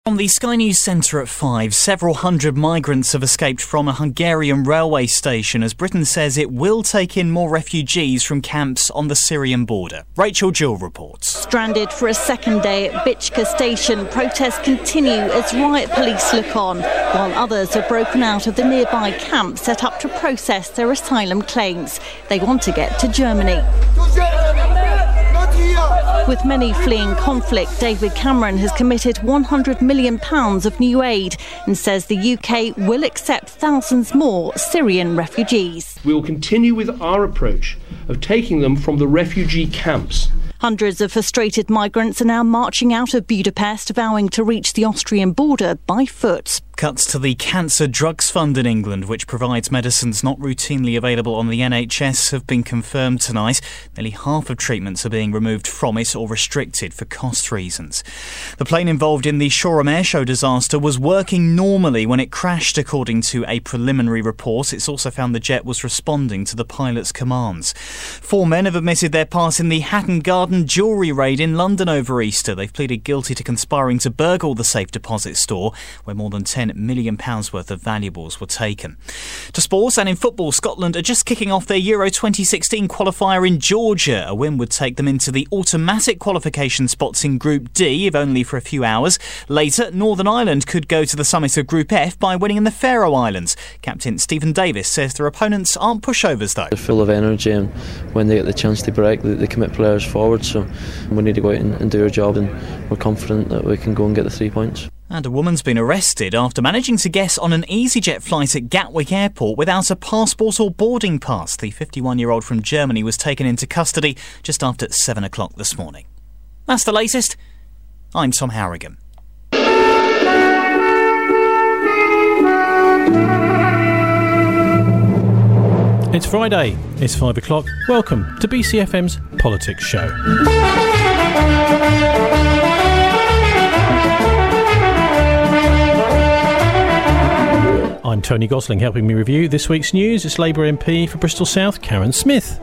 From the Sky News Centre at 5, several hundred migrants have escaped from a Hungarian railway station as Britain says it will take in more refugees from camps on the Syrian border. Rachel Jewell reports. Stranded for a second day at Bichka station, protests continue as riot police look on, while others have broken out of the nearby camp set up to process their asylum claims. They want to get to Germany. With many fleeing conflict, David Cameron has committed £100 million of new aid and says the UK will accept thousands more Syrian refugees. We will continue with our approach of taking them from the refugee camps. Hundreds of frustrated migrants are now marching out of Budapest, vowing to reach the Austrian border by foot. Cuts to the Cancer Drugs Fund in England, which provides medicines not routinely available on the NHS, have been confirmed tonight. Nearly half of treatments are being removed from it or restricted for cost reasons. The plane involved in the Shoreham Airshow disaster was working normally when it crashed, according to a preliminary report. It's also found the jet was responding to the pilot's commands. 4 men have admitted their part in the Hatton Garden jewellery raid in London over Easter. They've pleaded guilty to conspiring to burgle the safe deposit store, where more than £10 million worth of valuables were taken. To sports, and in football, Scotland are just kicking off their Euro 2016 qualifier in Georgia. A win would take them into the automatic qualification spots in Group D, if only for a few hours. Later, Northern Ireland could go to the summit of Group F by winning in the Faroe Islands. Captain Stephen Davis says their opponents aren't pushovers, though. They're full of energy, and when they get the chance to break, they commit players forward, so we need to go out and do our job, and we're confident that we can go and get the 3 points. And a woman's been arrested after managing to get on an EasyJet flight at Gatwick Airport without a passport or boarding pass. The 51-year-old from Germany was taken into custody just after 7 o'clock this morning. That's the latest. I'm Tom Harrigan. It's Friday, it's 5 o'clock. Welcome to BCFM's Politics Show. I'm Tony Gosling. Helping me review this week's news, it's Labour MP for Bristol South, Karen Smith.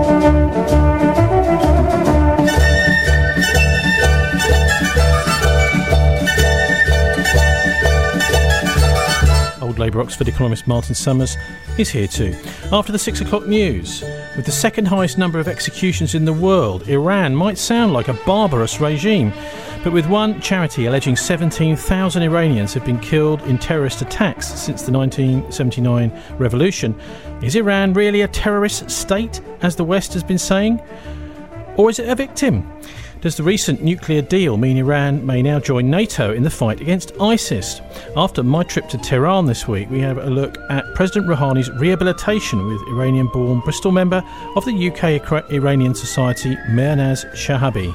Old Labour Oxford economist Martin Summers is here too. After the 6 o'clock news, with the second highest number of executions in the world, Iran might sound like a barbarous regime. But with one charity alleging 17,000 Iranians have been killed in terrorist attacks since the 1979 revolution, is Iran really a terrorist state, as the West has been saying? Or is it a victim? Does the recent nuclear deal mean Iran may now join NATO in the fight against ISIS? After my trip to Tehran this week, we have a look at President Rouhani's rehabilitation with Iranian-born Bristol member of the UK Iranian Society, Mehrnaz Shahabi.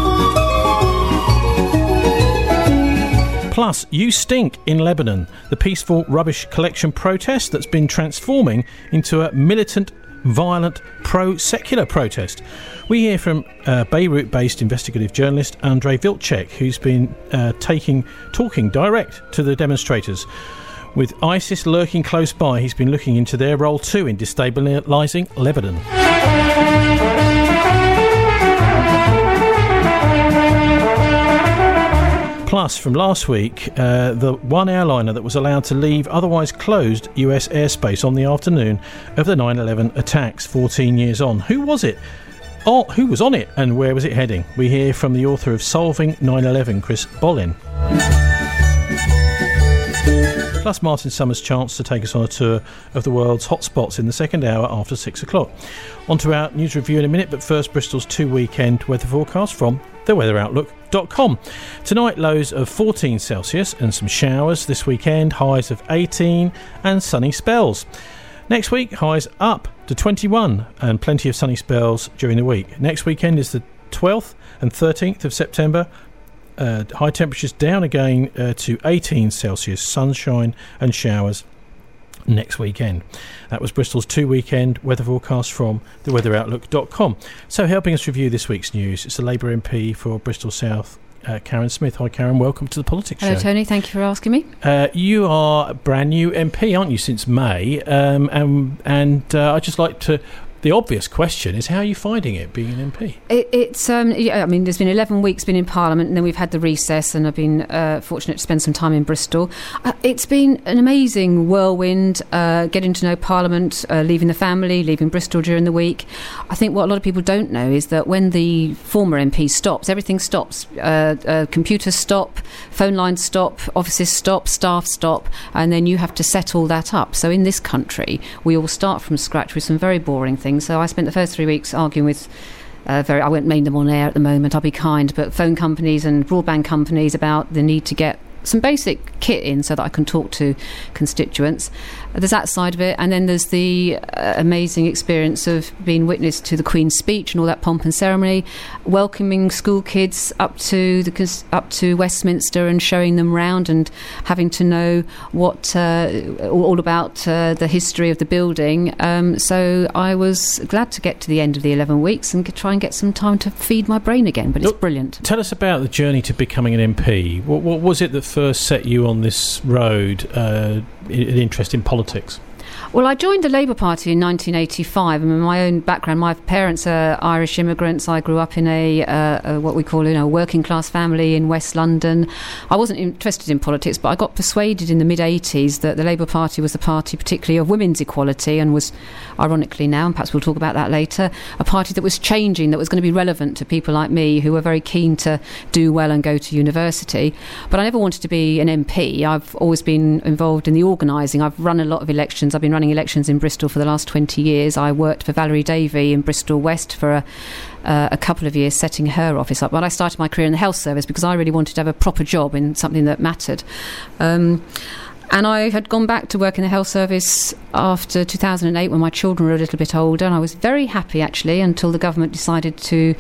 Plus, You Stink in Lebanon, the peaceful rubbish collection protest that's been transforming into a militant, violent, pro-secular protest. We hear from Beirut-based investigative journalist Andrei Vilcek, who's been talking direct to the demonstrators. With ISIS lurking close by, he's been looking into their role too in destabilising Lebanon. Plus, from last week, the one airliner that was allowed to leave otherwise closed US airspace on the afternoon of the 9/11 attacks 14 years on. Who was it? Oh, who was on it and where was it heading? We hear from the author of Solving 9/11, Chris Bollin. Plus Martin Summers' chance to take us on a tour of the world's hotspots in the second hour after 6 o'clock. On to our news review in a minute, but first Bristol's 2-weekend weather forecast from theweatheroutlook.com. Tonight, lows of 14 Celsius and some showers. This weekend, highs of 18 and sunny spells. Next week, highs up to 21 and plenty of sunny spells during the week. Next weekend is the 12th and 13th of September. High temperatures down again to 18 Celsius, sunshine and showers next weekend. That was Bristol's 2-weekend weather forecast from theweatheroutlook.com. So helping us review this week's news, it's the Labour MP for Bristol South, Karen Smith. Hi Karen, welcome to the Politics Show. Hello Tony, thank you for asking me. You are a brand new MP, aren't you, since May? And I'd just like to the obvious question is, how are you finding it being an MP? There's been 11 weeks been in Parliament, and then we've had the recess, and I've been fortunate to spend some time in Bristol. It's been an amazing whirlwind, getting to know Parliament, leaving the family, leaving Bristol during the week. I think what a lot of people don't know is that when the former MP stops, everything stops. Computers stop, phone lines stop, offices stop, staff stop, and then you have to set all that up. So in this country, we all start from scratch with some very boring things. So I spent the first 3 weeks arguing with I won't name them on air at the moment, I'll be kind, but phone companies and broadband companies about the need to get some basic kit in so that I can talk to constituents. There's that side of it, and then there's the amazing experience of being witness to the Queen's speech and all that pomp and ceremony, welcoming school kids up to Westminster and showing them round and having to know what all about the history of the building. So I was glad to get to the end of the 11 weeks and try and get some time to feed my brain again, but it's brilliant. Tell us about the journey to becoming an MP. What was it that first set you on this road, an interest in politics? Well, I joined the Labour Party in 1985. I mean, my own background, my parents are Irish immigrants. I grew up in a what we call a working class family in West London. I wasn't interested in politics, but I got persuaded in the mid-80s that the Labour Party was the party particularly of women's equality, and was, ironically now, and perhaps we'll talk about that later, a party that was changing, that was going to be relevant to people like me who were very keen to do well and go to university. But I never wanted to be an MP. I've always been involved in the organising. I've run a lot of elections. I've been running elections in Bristol for the last 20 years. I worked for Valerie Davey in Bristol West for a couple of years, setting her office up. But I started my career in the health service because I really wanted to have a proper job in something that mattered. And I had gone back to work in the health service after 2008 when my children were a little bit older, and I was very happy actually until the government decided to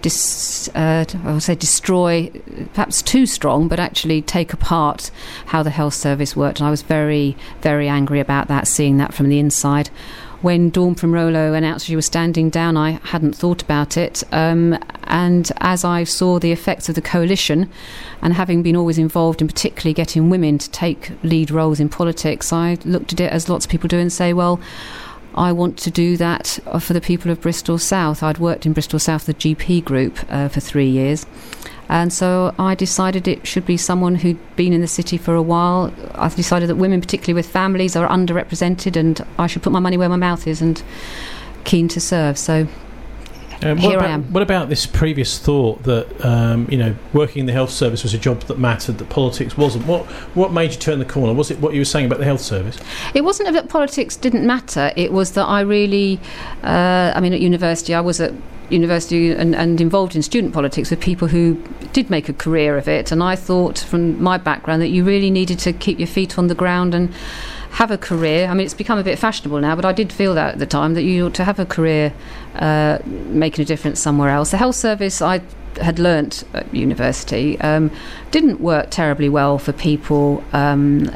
destroy, perhaps too strong, but actually take apart how the health service worked. And I was very, very angry about that, seeing that from the inside. When Dawn Primrolo announced she was standing down, I hadn't thought about it. And as I saw the effects of the coalition, and having been always involved in particularly getting women to take lead roles in politics, I looked at it as lots of people do and say, well, I want to do that for the people of Bristol South. I'd worked in Bristol South, the GP group, for 3 years. And so I decided it should be someone who'd been in the city for a while. I decided that women, particularly with families, are underrepresented, and I should put my money where my mouth is, and keen to serve. So here I am. What about this previous thought that working in the health service was a job that mattered, that politics wasn't? What made you turn the corner? Was it what you were saying about the health service? It wasn't that politics didn't matter. It was that I really, at university, I was at university and involved in student politics with people who did make a career of it, and I thought from my background that you really needed to keep your feet on the ground and have a career. I mean, it's become a bit fashionable now, but I did feel that at the time, that you ought to have a career making a difference somewhere else. The health service, I had learnt at university, didn't work terribly well for people who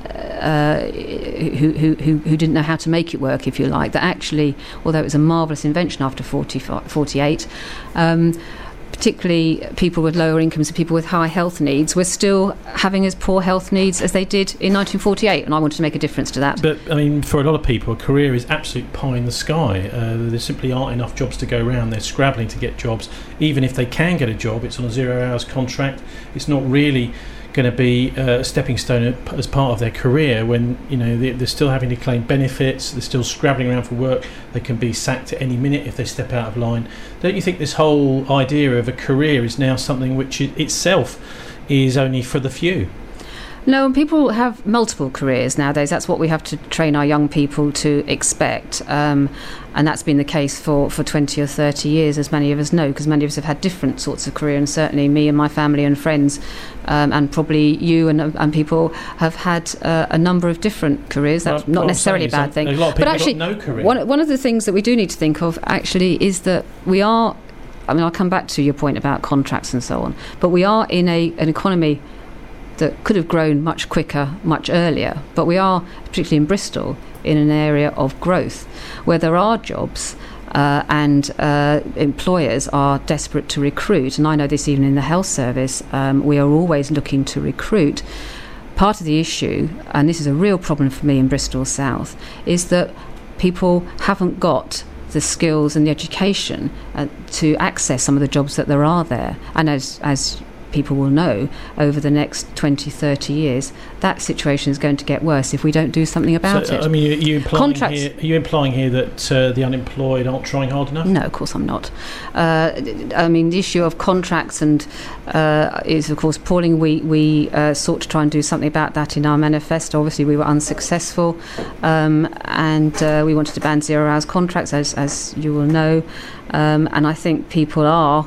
didn't know how to make it work, if you like. That actually, although it was a marvellous invention after 48, particularly people with lower incomes and people with high health needs were still having as poor health needs as they did in 1948, and I wanted to make a difference to that. But, I mean, for a lot of people, a career is absolute pie in the sky. There simply aren't enough jobs to go around. They're scrabbling to get jobs. Even if they can get a job, it's on a 0 hours contract. It's not really going to be a stepping stone as part of their career when they're still having to claim benefits, they're still scrabbling around for work, they can be sacked at any minute if they step out of line. Don't you think this whole idea of a career is now something which itself is only for the few? No, people have multiple careers nowadays. That's what we have to train our young people to expect. And that's been the case for 20 or 30 years, as many of us know, because many of us have had different sorts of career, and certainly me and my family and friends, and probably you and people have had a number of different careers. That's not necessarily a bad thing. A lot of people but actually, got no career. One of the things that we do need to think of, actually, is that we are, I'll come back to your point about contracts and so on, but we are in an economy that could have grown much quicker, much earlier. But we are, particularly in Bristol, in an area of growth where there are jobs and employers are desperate to recruit. And I know this even in the health service, we are always looking to recruit. Part of the issue, and this is a real problem for me in Bristol South, is that people haven't got the skills and the education to access some of the jobs that there are there. And as people will know, over the next 20, 30 years, that situation is going to get worse if we don't do something about it. I mean, are you implying here that the unemployed aren't trying hard enough? No, of course I'm not. I mean, the issue of contracts and is, of course, appalling. We sought to try and do something about that in our manifesto. Obviously, we were unsuccessful, and we wanted to ban 0 hours contracts, as you will know. And I think people are.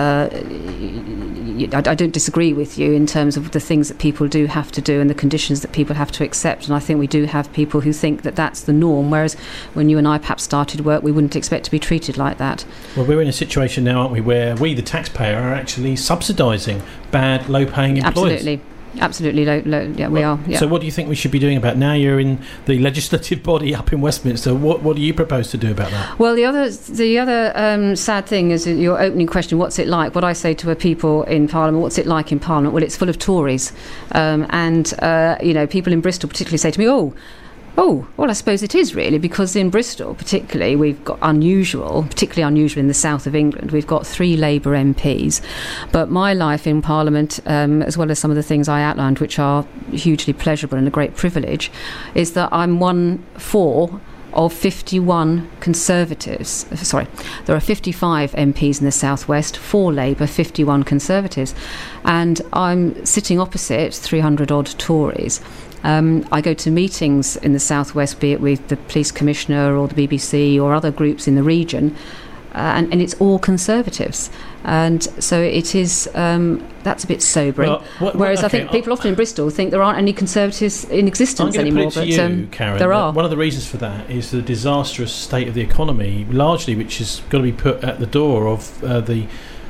I don't disagree with you in terms of the things that people do have to do and the conditions that people have to accept, and I think we do have people who think that that's the norm, whereas when you and I perhaps started work we wouldn't expect to be treated like that. Well, we're in a situation now, aren't we, where we, the taxpayer, are actually subsidising bad, low-paying employers. Absolutely, we are. Yeah. So what do you think we should be doing about it? Now you're in the legislative body up in Westminster. What do you propose to do about that? Well, the other sad thing is your opening question, what's it like? What I say to people in Parliament, what's it like in Parliament? Well, it's full of Tories. And people in Bristol particularly say to me, Oh, well, I suppose it is really, because in Bristol particularly we've got particularly unusual in the south of England, we've got 3 Labour MPs. But my life in Parliament, as well as some of the things I outlined, which are hugely pleasurable and a great privilege, is that I'm 1/4 of 51 Conservatives. Sorry, there are 55 MPs in the southwest, 4 Labour, 51 Conservatives. And I'm sitting opposite 300-odd Tories. I go to meetings in the southwest, be it with the police commissioner or the BBC or other groups in the region, and it's all Conservatives. And so it is, that's a bit sobering. Whereas I think people often in Bristol think there aren't any Conservatives in existence anymore. I'm going to put it to you, Karen, there are. One of the reasons for that is the disastrous state of the economy, largely which has got to be put at the door of the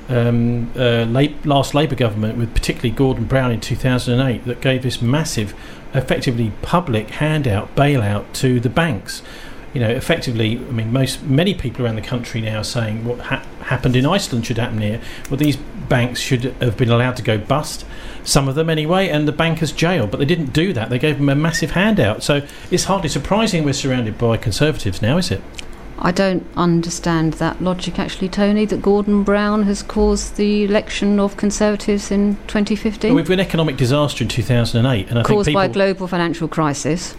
last Labour government, with particularly Gordon Brown in 2008, that gave this massive, effectively public handout, bailout to the banks. Effectively, I mean, many people around the country now are saying what happened in Iceland should happen here. Well, these banks should have been allowed to go bust, some of them anyway, and the bankers jailed. But they didn't do that. They gave them a massive handout. So it's hardly surprising we're surrounded by Conservatives now, is it? I don't understand that logic, actually, Tony, that Gordon Brown has caused the election of Conservatives in 2015. Well, we've had an economic disaster in 2008. And I caused think by a global financial crisis.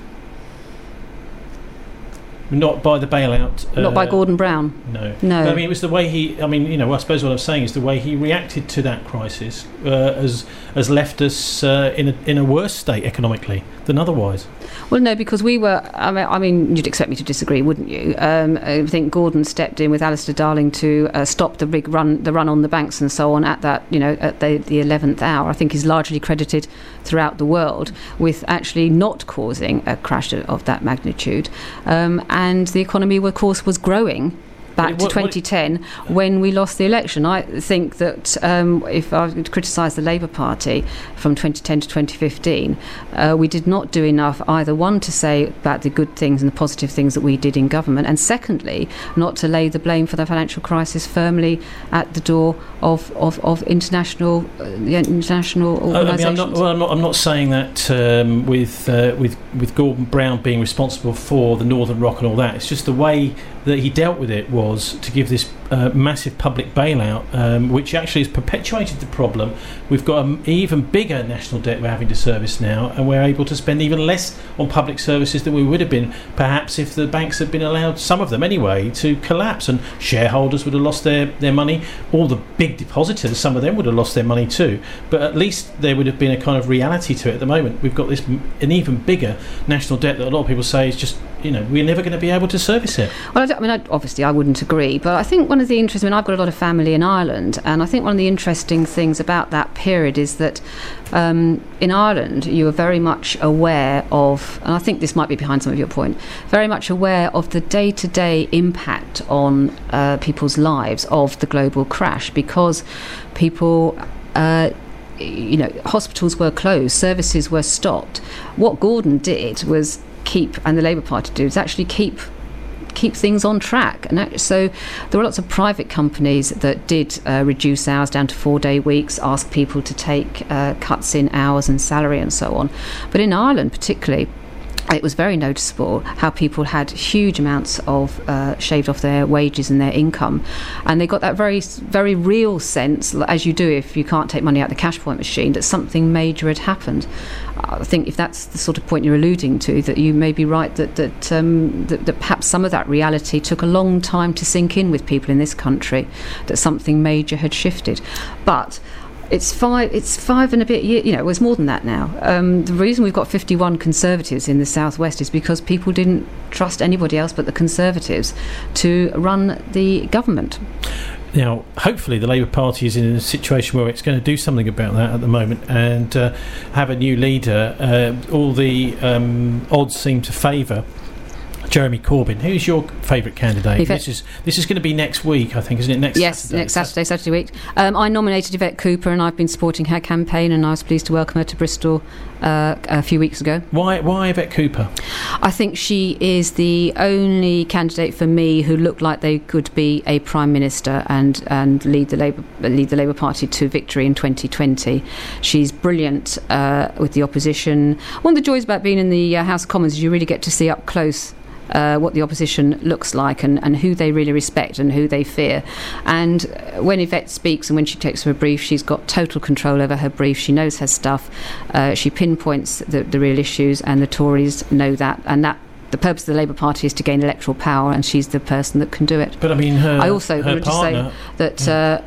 Not by the bailout. Not by Gordon Brown. No. I mean, it was the way he. I mean, I suppose what I'm saying is the way he reacted to that crisis has left us in a worse state economically than otherwise. Well, no, because we were. I mean, you'd expect me to disagree, wouldn't you? I think Gordon stepped in with Alistair Darling to stop the big run on the banks and so on at that, at the 11th hour. I think he's largely credited throughout the world with actually not causing a crash of that magnitude. And the economy, of course, was growing back to 2010 when we lost the election. I think that if I would criticise the Labour Party from 2010 to 2015, we did not do enough, either one, to say about the good things and the positive things that we did in government, and secondly, not to lay the blame for the financial crisis firmly at the door of international organisations. I'm not saying that with Gordon Brown being responsible for the Northern Rock and all that. It's just the way that he dealt with it was to give this massive public bailout, which actually has perpetuated the problem. We've got an even bigger national debt we're having to service now, and we're able to spend even less on public services than we would have been perhaps if the banks had been allowed, some of them anyway, to collapse, and shareholders would have lost their money. All the big depositors, some of them would have lost their money too, but at least there would have been a kind of reality to it. At the moment we've got an even bigger national debt that a lot of people say is just, we're never going to be able to service it. Well, obviously I wouldn't agree, but I think one of the interesting, I've got a lot of family in Ireland, and I think one of the interesting things about that period is that in Ireland you were very much aware of, and I think this might be behind some of your point, very much aware of the day-to-day impact on people's lives of the global crash, because people hospitals were closed, services were stopped. What Gordon did was and the Labour Party did, was actually keep things on track. And so there were lots of private companies that did reduce hours down to 4-day weeks, ask people to take cuts in hours and salary and so on. But in Ireland particularly, it was very noticeable how people had huge amounts of shaved off their wages and their income, and they got that very, very real sense, as you do if you can't take money out of the cash point machine, that something major had happened. I think if that's the sort of point you're alluding to, that you may be right that perhaps some of that reality took a long time to sink in with people in this country, that something major had shifted. But It's five and a bit years, it's more than that now. The reason we've got 51 Conservatives in the Southwest is because people didn't trust anybody else but the Conservatives to run the government. Now, hopefully the Labour Party is in a situation where it's going to do something about that at the moment and have a new leader. All the odds seem to favour Jeremy Corbyn. Who's your favourite candidate? This is going to be next week, I think, isn't it? Next Saturday week. I nominated Yvette Cooper, and I've been supporting her campaign, and I was pleased to welcome her to Bristol a few weeks ago. Why Yvette Cooper? I think she is the only candidate for me who looked like they could be a Prime Minister and lead the Labour Party to victory in 2020. She's brilliant with the opposition. One of the joys about being in the House of Commons is you really get to see up close what the opposition looks like and who they really respect and who they fear. And when Yvette speaks and when she takes her brief, she's got total control over her brief. She knows her stuff. She pinpoints the real issues, and the Tories know that. And that the purpose of the Labour Party is to gain electoral power, and she's the person that can do it. But I mean, I also wanted to say that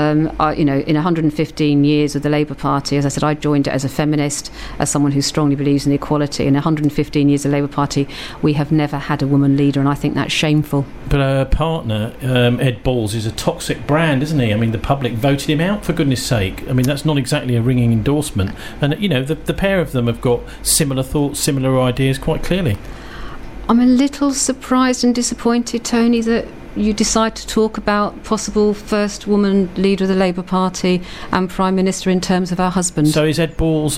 in 115 years of the Labour Party, as I said, I joined it as a feminist, as someone who strongly believes in equality. In 115 years of the Labour Party, we have never had a woman leader, and I think that's shameful. But her partner, Ed Balls, is a toxic brand, isn't he? I mean, the public voted him out, for goodness sake. I mean, that's not exactly a ringing endorsement. And, the pair of them have got similar thoughts, similar ideas, quite clearly. I'm a little surprised and disappointed, Tony, that you decide to talk about possible first woman leader of the Labour Party and Prime Minister in terms of her husband. So is Ed Balls,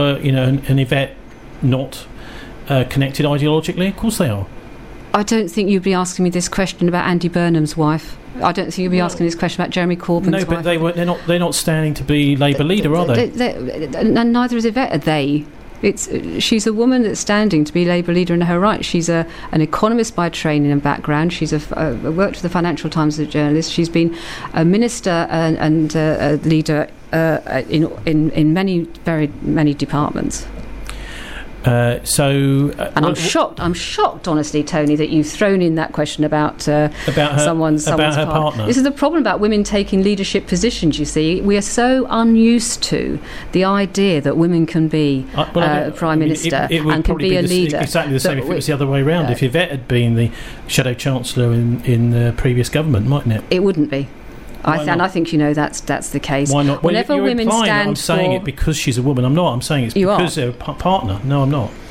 and Yvette not connected ideologically? Of course they are. I don't think you'd be asking me this question about Andy Burnham's wife. I don't think you'd be asking this question about Jeremy Corbyn's wife. No, but they're not standing to be Labour leader, are they? And neither is Yvette. Are they? She's a woman that's standing to be Labour leader in her right. She's an economist by training and background. She's worked for the Financial Times as a journalist. She's been a minister and a leader in many departments. I'm shocked, honestly, Tony, that you've thrown in that question about someone's partner. This is the problem about women taking leadership positions, you see. We are so unused to the idea that women can be Prime Minister and can be a leader. Exactly the same if it was the other way around. If Yvette had been the Shadow Chancellor in the previous government, mightn't it? It wouldn't be. I think that's the case. Why not? Whenever you're women stand stand I'm saying it because she's a woman. I'm not. I'm saying it's because they're a partner. No, I'm not.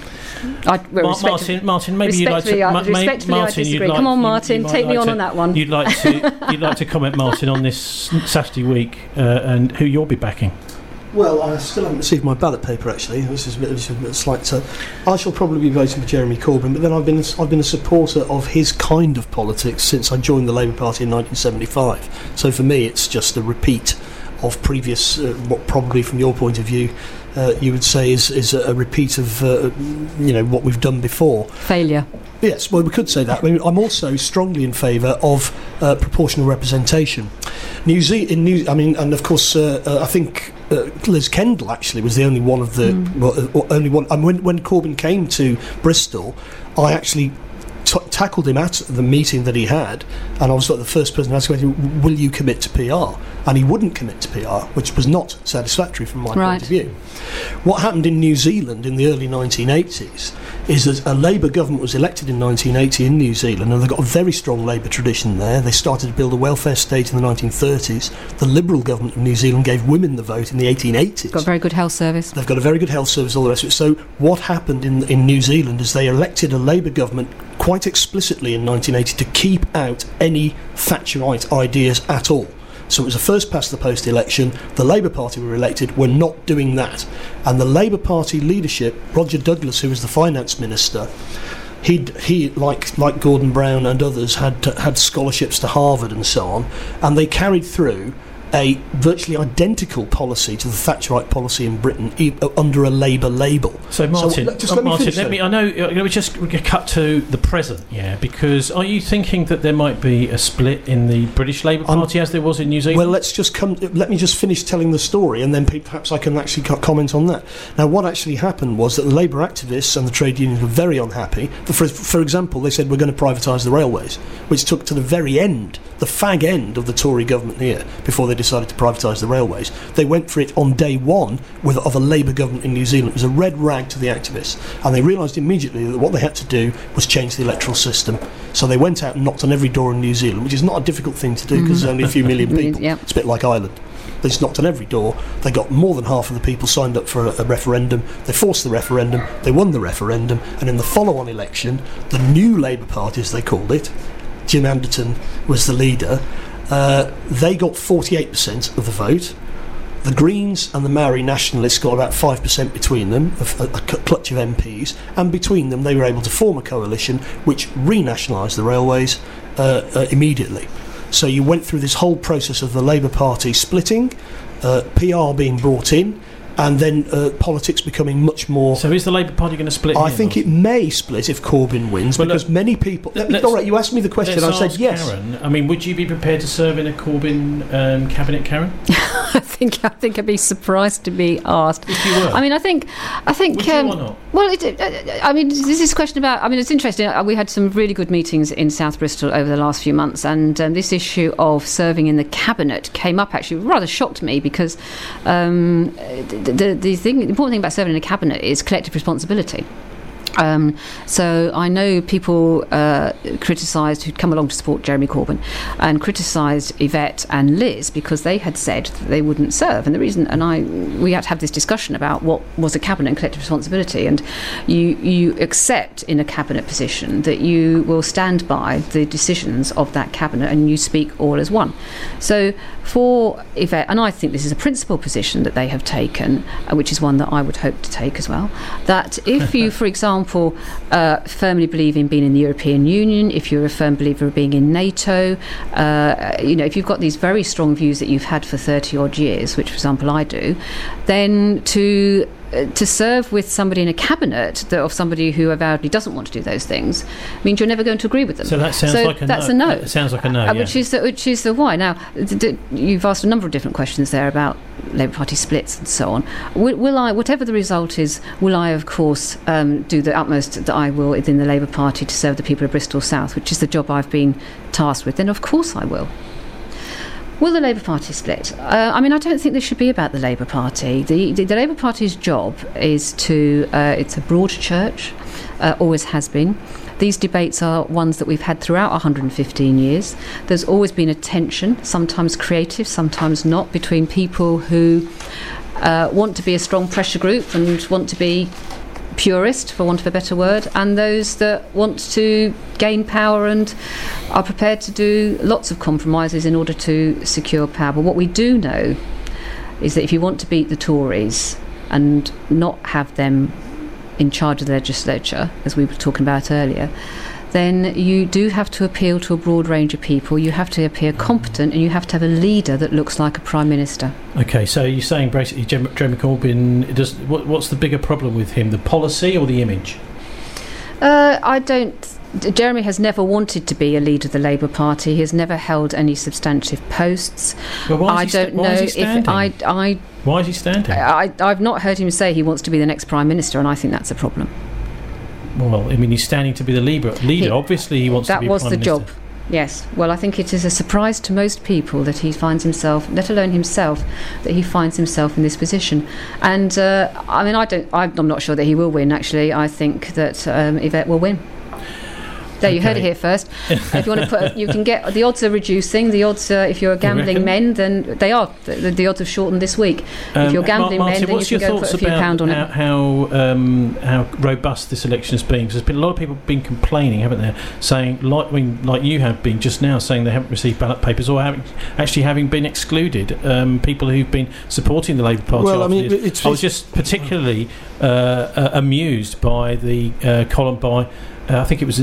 Martin, maybe you'd like to. Respectfully, I disagree. Come on, Martin, take me on that one. You'd like to comment, Martin, on this Saturday week and who you'll be backing. Well, I still haven't received my ballot paper, actually. This is a bit slight. I shall probably be voting for Jeremy Corbyn, but then I've been a supporter of his kind of politics since I joined the Labour Party in 1975. So for me, it's just a repeat of previous, what probably from your point of view, you would say is a repeat of what we've done before. Failure. Yes, well, we could say that. I mean, I'm also strongly in favour of proportional representation. And of course, I think Liz Kendall actually was the only one of the only one. And when Corbyn came to Bristol, I actually tackled him at the meeting that he had, and I was like the first person to ask him, will you commit to PR? And he wouldn't commit to PR, which was not satisfactory from my point of view. What happened in New Zealand in the early 1980s is that a Labour government was elected in 1980 in New Zealand, and they've got a very strong Labour tradition there. They started to build a welfare state in the 1930s. The Liberal government of New Zealand gave women the vote in the 1880s. Got a very good health service. They've got a very good health service, all the rest of it. So what happened in New Zealand is they elected a Labour government quite explicitly in 1980 to keep out any Thatcherite ideas at all. So it was a first past the post election. The Labour Party were elected. We're not doing that. And the Labour Party leadership, Roger Douglas, who was the finance minister, he like Gordon Brown and others had scholarships to Harvard and so on, and they carried through a virtually identical policy to the Thatcherite policy in Britain under a Labour label. So Martin, let me just cut to the present, because are you thinking that there might be a split in the British Labour Party as there was in New Zealand? Well, let me just finish telling the story, and then perhaps I can actually comment on that. Now, what actually happened was that the Labour activists and the trade unions were very unhappy. For example, they said we're going to privatise the railways, which took to the very end, the fag end of the Tory government here, before they decided to privatise the railways. They went for it on day one of a Labour government in New Zealand. It was a red rag to the activists, and they realised immediately that what they had to do was change the electoral system. So they went out and knocked on every door in New Zealand, which is not a difficult thing to do because there's only a few million people. Yep. It's a bit like Ireland. They just knocked on every door. They got more than half of the people signed up for a referendum. They forced the referendum. They won the referendum. And in the follow-on election, the new Labour Party, as they called it, Jim Anderton was the leader. They got 48% of the vote. The Greens and the Maori nationalists got about 5% between them, a clutch of MPs, and between them they were able to form a coalition which renationalised the railways immediately. So you went through this whole process of the Labour Party splitting, PR being brought in, and then politics becoming much more... So is the Labour Party going to split? I think it may split if Corbyn wins, because many people... All right, you asked me the question, I said yes. Karen, I mean, would you be prepared to serve in a Corbyn cabinet, Karen? I think I'd be surprised to be asked. If you were. I mean, I think. Would you or not? Well, I mean, this is a question about. I mean, it's interesting. We had some really good meetings in South Bristol over the last few months, and this issue of serving in the cabinet came up. Actually, rather shocked me because the important thing about serving in a cabinet is collective responsibility. So I know people criticised, who'd come along to support Jeremy Corbyn, and criticised Yvette and Liz because they had said that they wouldn't serve. And the reason, we had to have this discussion about what was a cabinet and collective responsibility. And you accept in a cabinet position that you will stand by the decisions of that cabinet, and you speak all as one. So for Yvette, and I think this is a principal position that they have taken, which is one that I would hope to take as well, that if you, for example, firmly believe in being in the European Union, if you're a firm believer of being in NATO, if you've got these very strong views that you've had for 30 odd years, which for example I do, then to serve with somebody in a cabinet of somebody who avowedly doesn't want to do those things means you're never going to agree with them. So that sounds like a no. That's a no. It sounds like a no, which is the why. Now, you've asked a number of different questions there about Labour Party splits and so on. Will I, whatever the result is, will I, of course, do the utmost that I will within the Labour Party to serve the people of Bristol South, which is the job I've been tasked with? Then, of course, I will. Will the Labour Party split? I don't think this should be about the Labour Party. The Labour Party's job is it's a broad church, always has been. These debates are ones that we've had throughout 115 years. There's always been a tension, sometimes creative, sometimes not, between people who want to be a strong pressure group and want to be purist, for want of a better word, and those that want to gain power and are prepared to do lots of compromises in order to secure power. But what we do know is that if you want to beat the Tories and not have them in charge of the legislature, as we were talking about earlier, then you do have to appeal to a broad range of people. You have to appear competent, and you have to have a leader that looks like a Prime Minister. OK, so you're saying basically Jeremy Corbyn, what's the bigger problem with him, the policy or the image? Jeremy has never wanted to be a leader of the Labour Party. He has never held any substantive posts. Well, why is he standing? I've not heard him say he wants to be the next Prime Minister, and I think that's a problem. Well, he's standing to be the leader. Obviously, he wants to be Prime Minister. That was the job. Yes. Well, I think it is a surprise to most people that he finds himself, let alone himself, that he finds himself in this position. And I'm not sure that he will win. Actually, I think that Yvette will win. There, you heard it here first. If you want to you can get the odds are reducing. The odds, if you're a gambling men, then they are. The odds have shortened this week. If you're gambling Martin, men, then you can go put a few pound on it. How robust this election has been? Because there's been a lot of people been complaining, haven't there? Saying, like you have been just now, saying they haven't received ballot papers or having been excluded. People who've been supporting the Labour Party. Well, I was just particularly amused by the column by. I think it was in The Guardian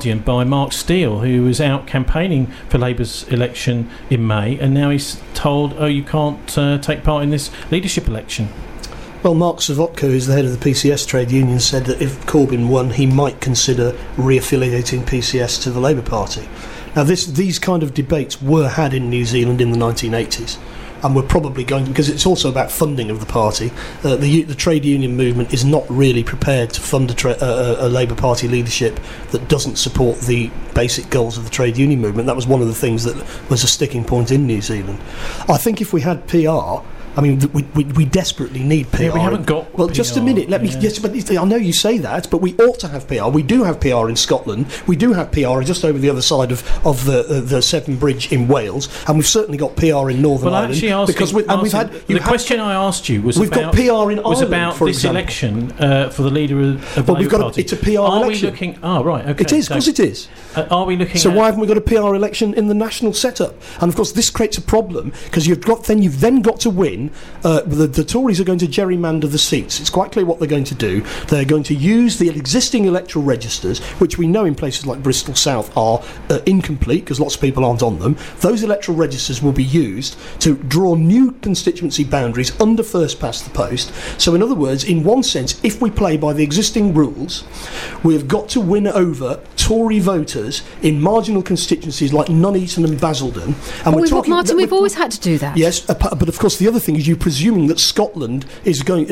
Guardian by Mark Steele, who was out campaigning for Labour's election in May, and now he's told, you can't take part in this leadership election. Well, Mark Savotka, who's the head of the PCS trade union, said that if Corbyn won, he might consider re-affiliating PCS to the Labour Party. Now, these kind of debates were had in New Zealand in the 1980s. And we're probably going, because it's also about funding of the party. The trade union movement is not really prepared to fund a Labour Party leadership that doesn't support the basic goals of the trade union movement. That was one of the things that was a sticking point in New Zealand. I think if we had PR, I mean, we desperately need PR. Yeah, we haven't got Well, PR, just a minute. Let me. Yes, but I know you say that, but we ought to have PR. We do have PR in Scotland. We do have PR just over the other side of the Severn Bridge in Wales, and we've certainly got PR in Northern Ireland. Actually asking, because we've had the question I asked you was we've about got PR in Ireland, about for this example. election for the leader of the Labour Party. It's a PR are election. We looking? Oh, right. Okay. It is, because it is. Are we looking? So at why haven't we got a PR election in the national setup? And of course, this creates a problem because you've then got to win. The Tories are going to gerrymander the seats. It's quite clear what they're going to do. They're going to use the existing electoral registers, which we know in places like Bristol South are incomplete because lots of people aren't on them. Those electoral registers will be used to draw new constituency boundaries under first past the post. So in other words, in one sense, if we play by the existing rules, we have got to win over Tory voters in marginal constituencies like Nuneaton and Basildon. And we've always had to do that. Yes, but of course the other thing is you're presuming that Scotland is going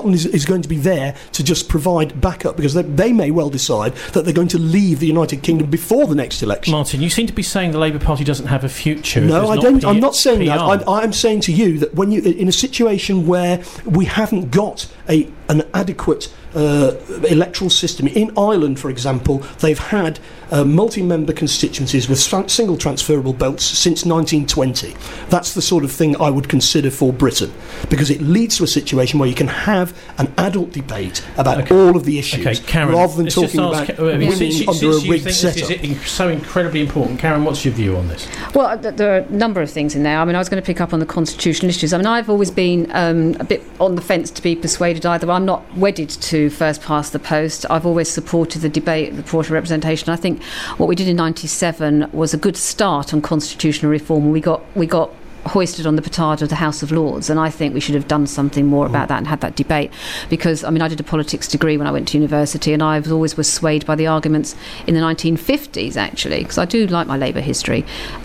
to be there to just provide backup because they may well decide that they're going to leave the United Kingdom before the next election. Martin, you seem to be saying the Labour Party doesn't have a future. No, I don't. I'm not saying PR. that. I'm saying to you that when you in a situation where we haven't got an adequate electoral system. In Ireland, for example, they've had multi-member constituencies with single transferable belts since 1920. That's the sort of thing I would consider for Britain, because it leads to a situation where you can have an adult debate about all of the issues, Karen, rather than talking about winning under a rigged setup. This is so incredibly important. Karen, what's your view on this? Well, there are a number of things in there. I mean, I was going to pick up on the constitutional issues. I mean, I've always been a bit on the fence to be persuaded either. I'm not wedded to first past the post. I've always supported the debate, the proportional representation. I think what we did in 1997 was a good start on constitutional reform. We got hoisted on the petard of the House of Lords, and I think we should have done something more about that and had that debate, because I mean I did a politics degree when I went to university, and I was swayed by the arguments in the 1950s actually, because I do like my Labour history,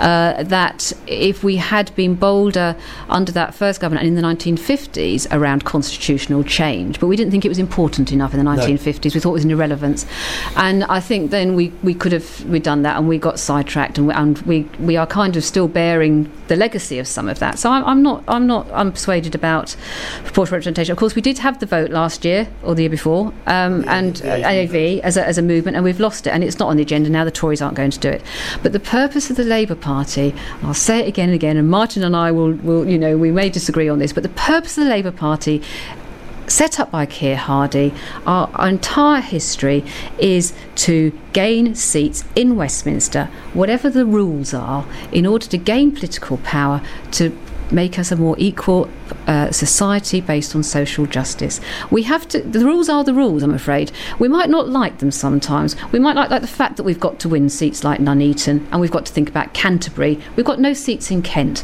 that if we had been bolder under that first government and in the 1950s around constitutional change, but we didn't think it was important enough in the 1950s. We thought it was an irrelevance, and I think then we could have done that, and we got sidetracked, and we are kind of still bearing the legacy of some of that. So I'm not unpersuaded about proportional representation. Of course, we did have the vote last year or the year before, and AAV as a movement, and we've lost it, and it's not on the agenda now. The Tories aren't going to do it. But the purpose of the Labour Party, I'll say it again and again, and Martin and I will we may disagree on this, but the purpose of the Labour Party, set up by Keir Hardie, our entire history is to gain seats in Westminster, whatever the rules are, in order to gain political power, to make us a more equal society based on social justice. We have to. The rules are the rules, I'm afraid. We might not like them sometimes. We might like the fact that we've got to win seats like Nuneaton, and we've got to think about Canterbury. We've got no seats in Kent.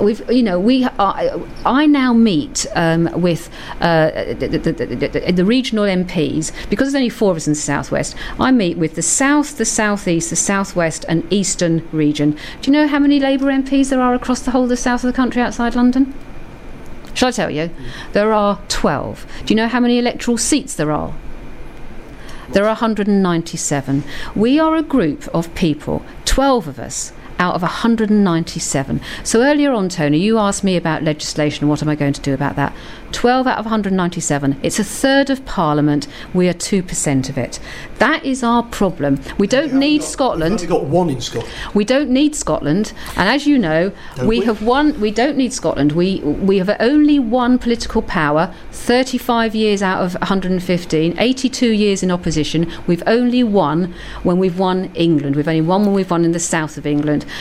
I now meet with the regional MPs, because there's only 4 of us in the southwest. I meet with the south, the southeast, the southwest, and eastern region. Do you know how many Labour MPs there are across the whole of the south of the country outside London? Shall I tell you? There are 12. Do you know how many electoral seats there are? There are 197. We are a group of people, 12 of us, out of 197. So earlier on, Tony, you asked me about legislation and what am I going to do about that. 12 out of 197. It's a third of Parliament. We are 2% of it. That is our problem. We don't need Scotland. We've only got 1 in Scotland. We don't need Scotland. And as you know, we have won. We don't need Scotland. We have only one political power, 35 years out of 115, 82 years in opposition. We've only won when we've won England. We've only won when we've won in the south of England.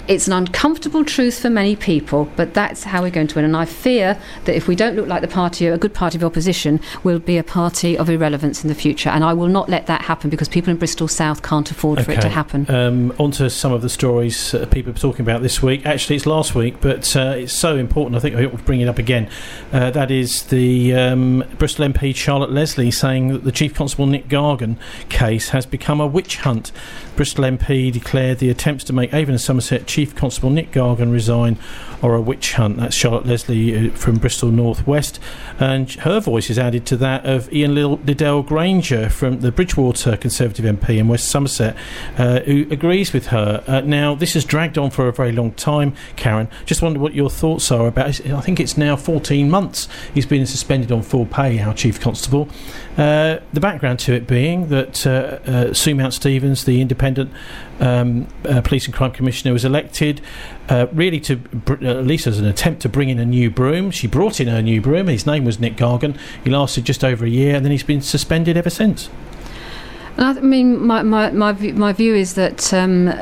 It's an uncomfortable truth for many people, but that's how we're going to win. And I fear that if we don't look like a good party of opposition, we'll be a party of irrelevance in the future. And I will not let that happen, because people in Bristol South can't afford for it to happen. On to some of the stories people are talking about this week. Actually, it's last week, but it's so important, I think I ought to bring it up again. That is the Bristol MP Charlotte Leslie saying that the Chief Constable Nick Gargan case has become a witch hunt. Bristol MP declared the attempts to make Avon and Somerset Chief Constable Nick Gargan resign are a witch hunt. That's Charlotte Leslie from Bristol North West, and her voice is added to that of Ian Liddell Granger from the Bridgewater Conservative MP in West Somerset, who agrees with her. Now, this has dragged on for a very long time, Karen. Just wonder what your thoughts are about it. I think it's now 14 months he's been suspended on full pay, our Chief Constable. The background to it being that Sue Mount-Stevens, the independent Police and Crime Commissioner, was elected really to, at least as an attempt to bring in a new broom. She brought in her new broom. His name was Nick Gargan. He lasted just over a year, and then he's been suspended ever since. I mean, my view is that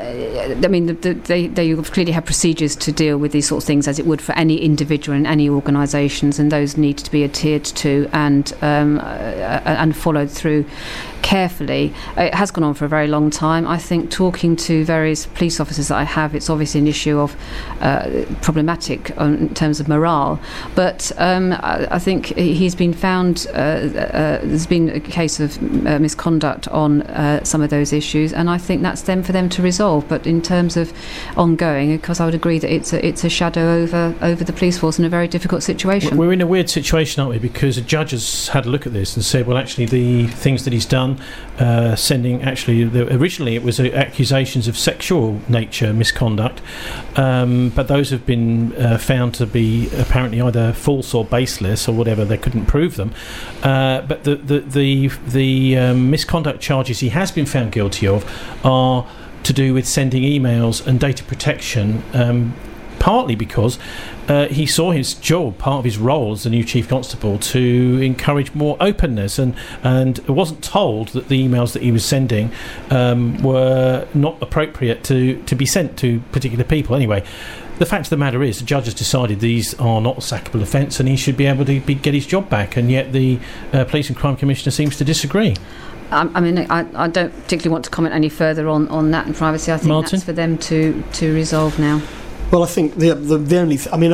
they clearly have procedures to deal with these sorts of things, as it would for any individual and any organisations, and those need to be adhered to and followed through carefully. It has gone on for a very long time. I think, talking to various police officers that I have, it's obviously an issue of problematic in terms of morale, but I think he's been found there's been a case of misconduct on some of those issues, and I think that's for them to resolve. But in terms of ongoing, because I would agree that it's a shadow over the police force in a very difficult situation. We're in a weird situation, aren't we? Because a judge has had a look at this and said, well, actually, the things that he's done, originally it was accusations of sexual nature misconduct, but those have been found to be apparently either false or baseless or whatever. They couldn't prove them, but the misconduct charges he has been found guilty of are to do with sending emails and data protection, partly because he saw his job, part of his role as the new Chief Constable, to encourage more openness, and wasn't told that the emails that he was sending were not appropriate to be sent to particular people. Anyway, the fact of the matter is the judge has decided these are not a sackable offence and he should be able to get his job back, and yet the Police and Crime Commissioner seems to disagree. I mean, I don't particularly want to comment any further on that in privacy. I think Martin? That's for them to resolve now. Well, I think the only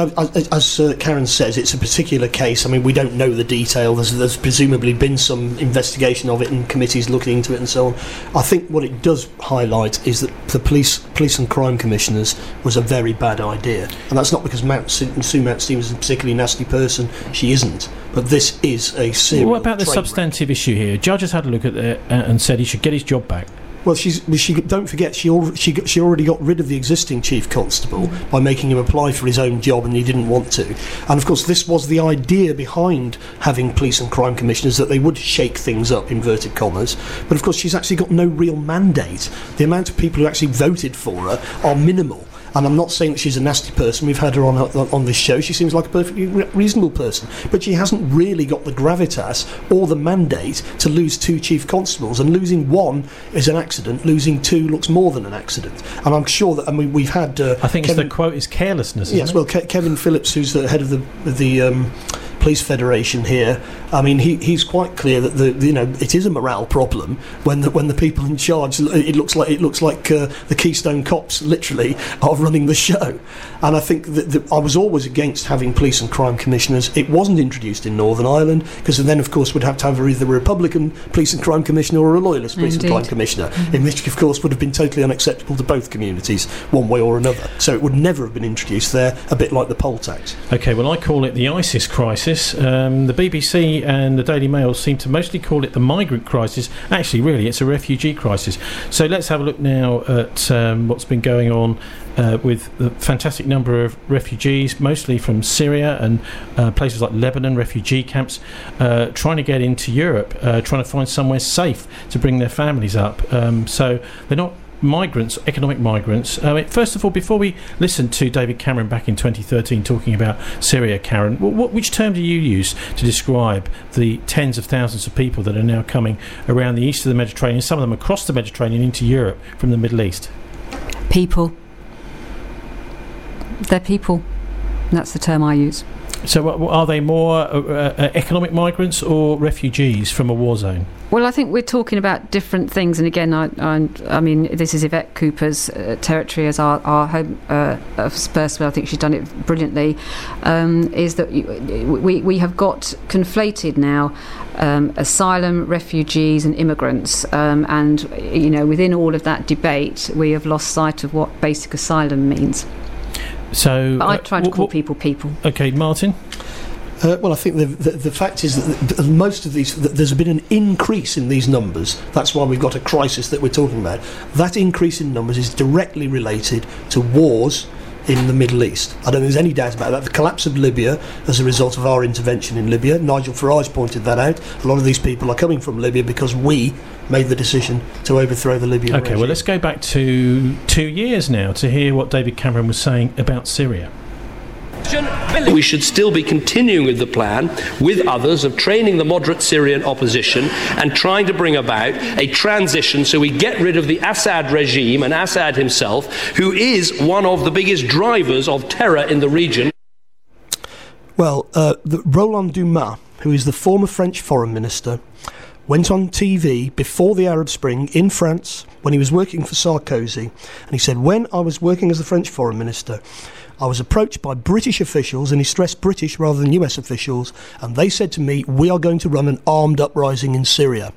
as Karen says, it's a particular case. I mean, we don't know the detail. There's presumably been some investigation of it and committees looking into it and so on. I think what it does highlight is that the police and crime commissioners was a very bad idea, and that's not because Sue Mount-Stevens is a particularly nasty person. She isn't. But this is a serious. What about the substantive issue here? Judge has had a look at it and said he should get his job back. Well, don't forget, she already got rid of the existing Chief Constable by making him apply for his own job, and he didn't want to. And of course, this was the idea behind having police and crime commissioners, that they would shake things up, inverted commas. But of course, she's actually got no real mandate. The amount of people who actually voted for her are minimal. And I'm not saying that she's a nasty person. We've had her on this show. She seems like a perfectly reasonable person. But she hasn't really got the gravitas or the mandate to lose two chief constables. And losing one is an accident. Losing two looks more than an accident. And I'm sure that... I mean, we've had... I think the quote is carelessness, isn't it? Yes, well, Kevin Phillips, who's the head of the Police Federation here, I mean, he's quite clear that it is a morale problem when the people in charge, it looks like the Keystone Cops literally are running the show. And I think that I was always against having police and crime commissioners. It wasn't introduced in Northern Ireland, because then of course we'd have to have either a Republican police and crime commissioner or a loyalist police and crime commissioner, in which of course would have been totally unacceptable to both communities one way or another. So it would never have been introduced there, a bit like the poll tax. Okay, well, I call it the ISIS crisis. The BBC and the Daily Mail seem to mostly call it the migrant crisis. Actually, really, it's a refugee crisis. So let's have a look now at what's been going on with the fantastic number of refugees, mostly from Syria and places like Lebanon, refugee camps, trying to get into Europe, trying to find somewhere safe to bring their families up. So they're not migrants, economic migrants. First of all, before we listen to David Cameron back in 2013 talking about Syria, Karen, which term do you use to describe the tens of thousands of people that are now coming around the east of the Mediterranean, some of them across the Mediterranean into Europe from the Middle East? People. They're people. And that's the term I use. So are they more economic migrants or refugees from a war zone? Well, I think we're talking about different things, and again, I mean, this is Yvette Cooper's territory as our home person. I think she's done it brilliantly. Is that we have got conflated now asylum, refugees, and immigrants, and within all of that debate, we have lost sight of what basic asylum means. So I try to call people. Okay, Martin. Well, I think the fact is that most of these, there's been an increase in these numbers. That's why we've got a crisis that we're talking about. That increase in numbers is directly related to wars in the Middle East. I don't think there's any doubt about that. The collapse of Libya as a result of our intervention in Libya, Nigel Farage pointed that out. A lot of these people are coming from Libya because we made the decision to overthrow the Libyan regime. Well, let's go back to 2 years now to hear what David Cameron was saying about Syria. We should still be continuing with the plan, with others, of training the moderate Syrian opposition and trying to bring about a transition so we get rid of the Assad regime and Assad himself, who is one of the biggest drivers of terror in the region. Well, Roland Dumas, who is the former French foreign minister, went on TV before the Arab Spring in France when he was working for Sarkozy, and he said, when I was working as the French foreign minister, I was approached by British officials, and he stressed British rather than US officials, and they said to me, we are going to run an armed uprising in Syria.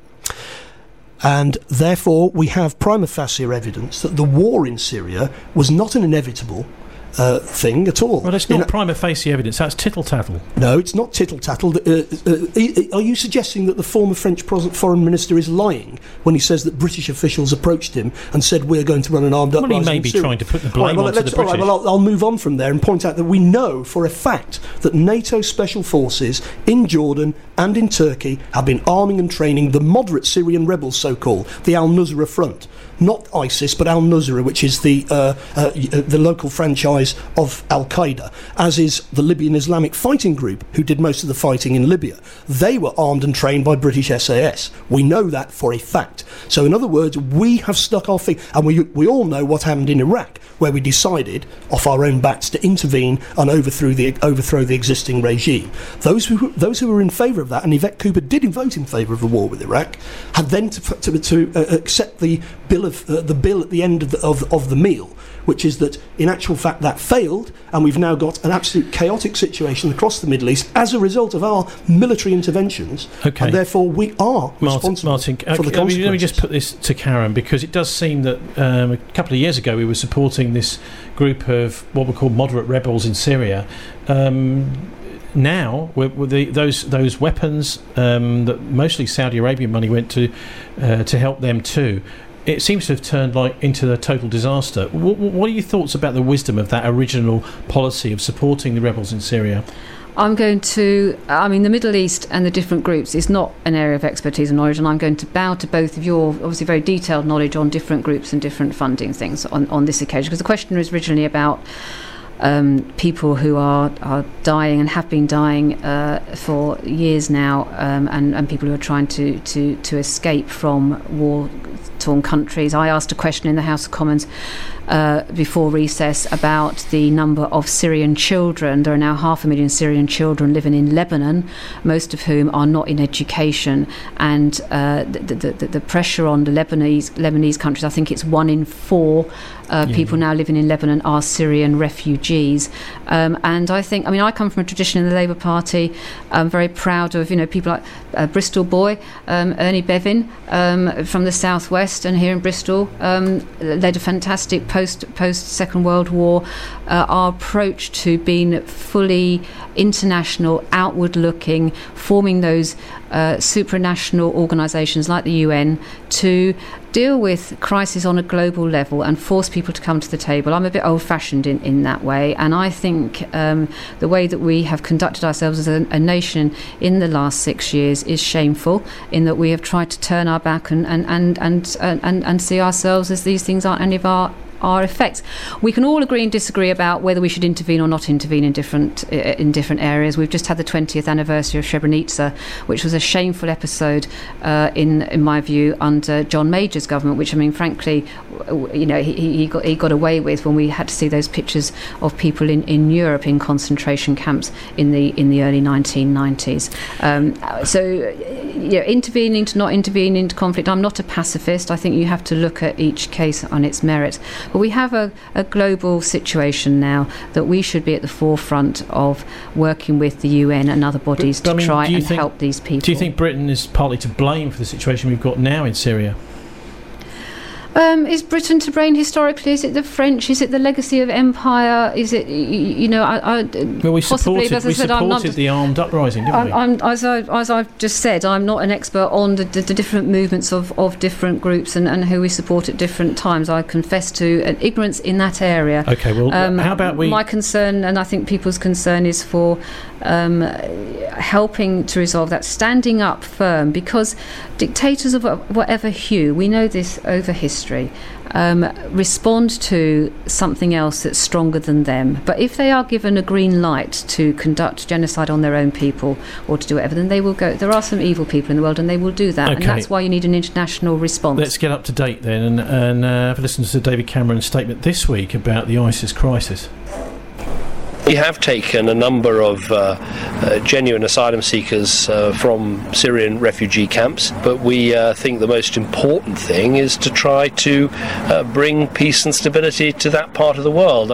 And therefore we have prima facie evidence that the war in Syria was not an inevitable thing at all. Well, it's not prima facie evidence, that's tittle-tattle. No, it's not tittle-tattle. Are you suggesting that the former French foreign minister is lying when he says that British officials approached him and said we're going to run an armed uprising? Well, he may be trying to put the blame onto the British. All right, well, I'll move on from there and point out that we know for a fact that NATO special forces in Jordan and in Turkey have been arming and training the moderate Syrian rebels, so-called, the Al-Nusra Front. Not ISIS, but Al-Nusra, which is the local franchise of Al-Qaeda, as is the Libyan Islamic Fighting Group, who did most of the fighting in Libya. They were armed and trained by British SAS. We know that for a fact. So, in other words, we have stuck our feet, and we all know what happened in Iraq, where we decided, off our own backs, to intervene and overthrow the existing regime. Those who were in favour of that, and Yvette Cooper did vote in favour of the war with Iraq, had then to accept the bill at the end of the meal, which is that in actual fact that failed, and we've now got an absolute chaotic situation across the Middle East as a result of our military interventions. Okay. And therefore we are responsible for the consequences. Let me just put this to Karen, because it does seem that a couple of years ago we were supporting this group of what we call moderate rebels in Syria. Now, with those weapons that mostly Saudi Arabian money went to help them too, it seems to have turned into a total disaster. What are your thoughts about the wisdom of that original policy of supporting the rebels in Syria? The Middle East and the different groups is not an area of expertise and knowledge, and I'm going to bow to both of your obviously very detailed knowledge on different groups and different funding things on this occasion, because the question was originally about people who are dying and have been dying for years now, and people who are trying to escape from war-torn countries. I asked a question in the House of Commons before recess about the number of Syrian children. There are now 500,000 Syrian children living in Lebanon, most of whom are not in education, and the pressure on the Lebanese countries, I think it's 1 in 4 people now living in Lebanon are Syrian refugees. And I think, I come from a tradition in the Labour Party. I'm very proud of people like Bristol boy, Ernie Bevin from the southwest, and here in Bristol led a fantastic post Second World War our approach to being fully international, outward looking, forming those supranational organisations like the UN to deal with crisis on a global level and force people to come to the table. I'm a bit old-fashioned in that way, and I think the way that we have conducted ourselves as a nation in the last 6 years is shameful, in that we have tried to turn our back and see ourselves as these things aren't any of our our effects. We can all agree and disagree about whether we should intervene or not intervene in different areas. We've just had the 20th anniversary of Srebrenica, which was a shameful episode, in my view, under John Major's government, which, I mean, frankly, he got away with when we had to see those pictures of people in Europe in concentration camps in the early 1990s. Intervening to not intervene into conflict. I'm not a pacifist. I think you have to look at each case on its merit. But we have a global situation now that we should be at the forefront of working with the UN and other bodies to try and help these people. Do you think Britain is partly to blame for the situation we've got now in Syria? Is Britain to blame historically? Is it the French? Is it the legacy of empire? Is it, we supported the armed uprising, didn't we? As I've just said, I'm not an expert on the different movements of different groups and who we support at different times. I confess to an ignorance in that area. Okay, well, how about we... My concern, and I think people's concern, is for helping to resolve that, standing up firm, because dictators of whatever hue, we know this over history, respond to something else that's stronger than them. But if they are given a green light to conduct genocide on their own people or to do whatever, then they will go. There are some evil people in the world and they will do that. Okay. And that's why you need an international response. Let's get up to date then and listen to David Cameron's statement this week about the ISIS crisis. We have taken a number of genuine asylum seekers from Syrian refugee camps, but we think the most important thing is to try to bring peace and stability to that part of the world.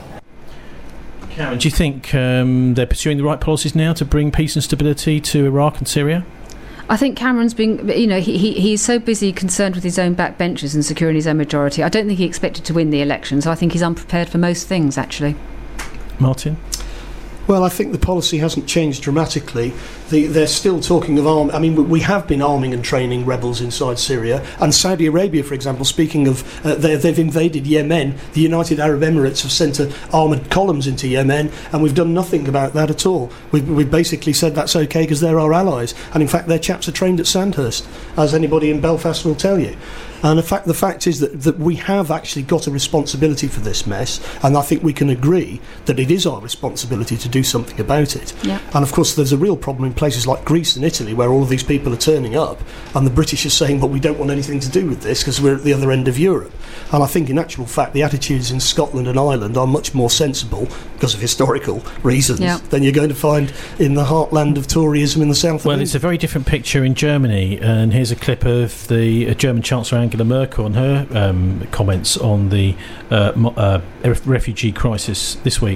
Karen, do you think they're pursuing the right policies now to bring peace and stability to Iraq and Syria? I think Cameron's been, he's so busy concerned with his own backbenchers and securing his own majority. I don't think he expected to win the election, so I think he's unprepared for most things, actually. Martin? Well, I think the policy hasn't changed dramatically. They're still talking of arm. I mean, we have been arming and training rebels inside Syria. And Saudi Arabia, for example, speaking of, they've invaded Yemen. The United Arab Emirates have sent armoured columns into Yemen, and we've done nothing about that at all. We've basically said that's okay because they're our allies. And in fact, their chaps are trained at Sandhurst, as anybody in Belfast will tell you. And the fact is that we have actually got a responsibility for this mess, and I think we can agree that it is our responsibility to do something about it. Yeah. And of course there's a real problem in places like Greece and Italy where all of these people are turning up, and the British are saying, but we don't want anything to do with this because we're at the other end of Europe. And I think in actual fact the attitudes in Scotland and Ireland are much more sensible because of historical reasons than you're going to find in the heartland of Toryism in the south of England. It's a very different picture in Germany, and here's a clip of the German Chancellor Angela Merkel and her comments on the refugee crisis this week.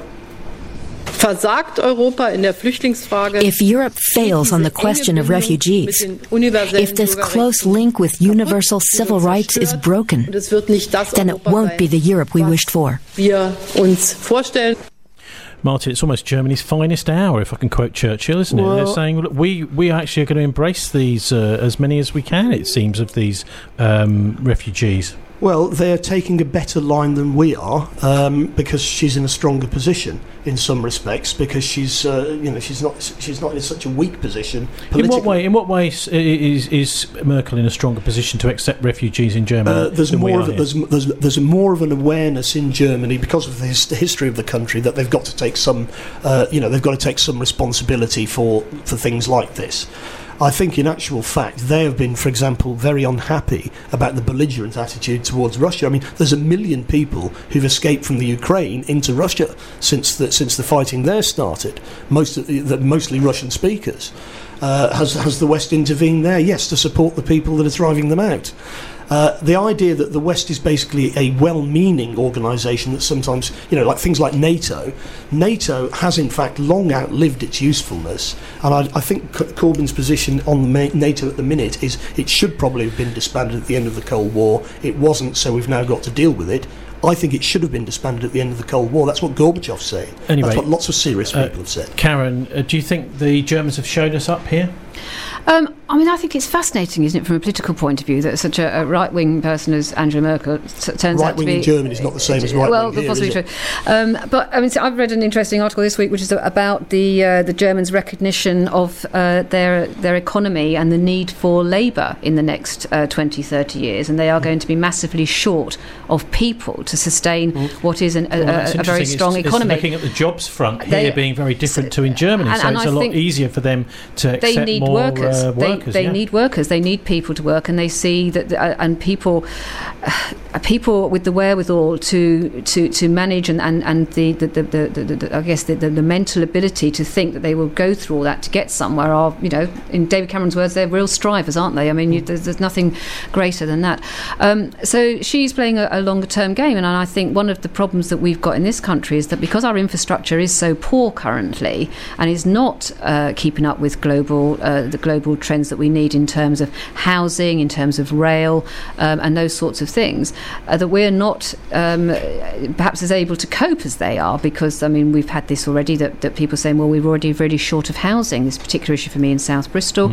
If Europe fails on the question of refugees, if this close link with universal civil rights is broken, then it won't be the Europe we wished for. Martin, it's almost Germany's finest hour, if I can quote Churchill, isn't it? They're saying, look, we actually are going to embrace these, as many as we can, it seems, of these refugees. Well, they're taking a better line than we are because she's in a stronger position in some respects, because she's not in such a weak position politically. In what way is Merkel in a stronger position to accept refugees in Germany? There's more of an awareness in Germany because of the history of the country that they've got to take some responsibility for things like this. I think in actual fact they have been, for example, very unhappy about the belligerent attitude towards Russia. I mean, there's 1 million people who've escaped from the Ukraine into Russia since the fighting there started, mostly Russian speakers. Has the West intervened there? Yes, to support the people that are driving them out. The idea that the West is basically a well-meaning organisation that sometimes, like things like NATO has in fact long outlived its usefulness, and I think Corbyn's position on NATO at the minute is it should probably have been disbanded at the end of the Cold War. It wasn't, so we've now got to deal with it. I think it should have been disbanded at the end of the Cold War. That's what Gorbachev's saying. Anyway, that's what lots of serious people have said. Karen, do you think the Germans have showed us up here? I mean, I think it's fascinating, isn't it, from a political point of view, that such a right-wing person as Angela Merkel turns out to be... Right-wing in Germany is not the same as right-wing well, here, possibly is it? true. But, I mean, so I've read an interesting article this week which is about the Germans' recognition of their economy and the need for labour in the next 20, 30 years, and they are going to be massively short of people to sustain what is a very strong economy. It's looking at the jobs front here being very different to in Germany, so it's a lot easier for them to accept more workers. They need workers. They need people to work, and they see that, and people with the wherewithal to manage and the I guess the mental ability to think that they will go through all that to get somewhere are, you know, in David Cameron's words, they're real strivers, aren't they? I mean, there's nothing greater than that. So she's playing a longer term game, and I think one of the problems that we've got in this country is that because our infrastructure is so poor currently and is not keeping up with the global trends that we need in terms of housing, in terms of rail, and those sorts of things, that we're not perhaps as able to cope as they are, because, I mean, we've had this already, that people saying, well, we're already really short of housing. This particular issue for me in South Bristol.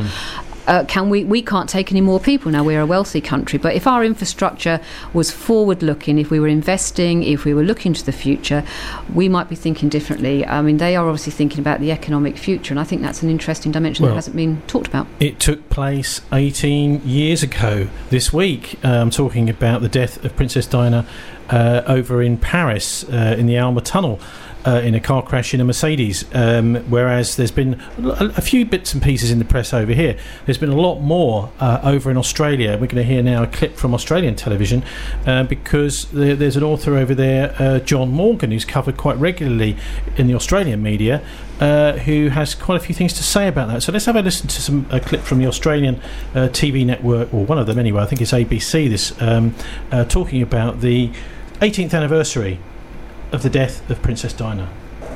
We can't take any more people now. We're a wealthy country, but if our infrastructure was forward-looking, if we were investing, if we were looking to the future, we might be thinking differently. I mean, they are obviously thinking about the economic future, and I think that's an interesting dimension that hasn't been talked about. It took place 18 years ago this week. I'm talking about the death of Princess Diana over in Paris in the Alma Tunnel. In a car crash in a Mercedes, whereas there's been a few bits and pieces in the press over here. There's been a lot more over in Australia. We're going to hear now a clip from Australian television because there's an author over there, John Morgan, who's covered quite regularly in the Australian media, who has quite a few things to say about that. So let's have a listen to a clip from the Australian TV network, or one of them anyway, I think it's ABC, this talking about the 18th anniversary of the death of Princess Diana.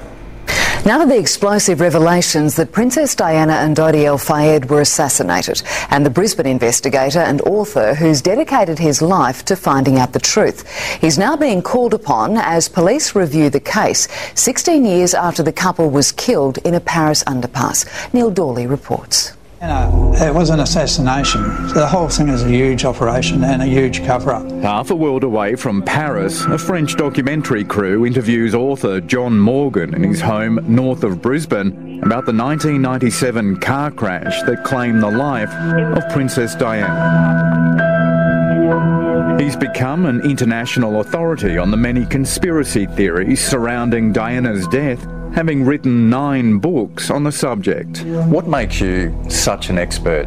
Now to the explosive revelations that Princess Diana and Dodi El Fayed were assassinated, and the Brisbane investigator and author who's dedicated his life to finding out the truth. He's now being called upon as police review the case 16 years after the couple was killed in a Paris underpass. Neil Dawley reports. It was an assassination. The whole thing is a huge operation and a huge cover-up. Half a world away from Paris, a French documentary crew interviews author John Morgan in his home north of Brisbane about the 1997 car crash that claimed the life of Princess Diana. He's become an international authority on the many conspiracy theories surrounding Diana's death, having written 9 books on the subject. What makes you such an expert?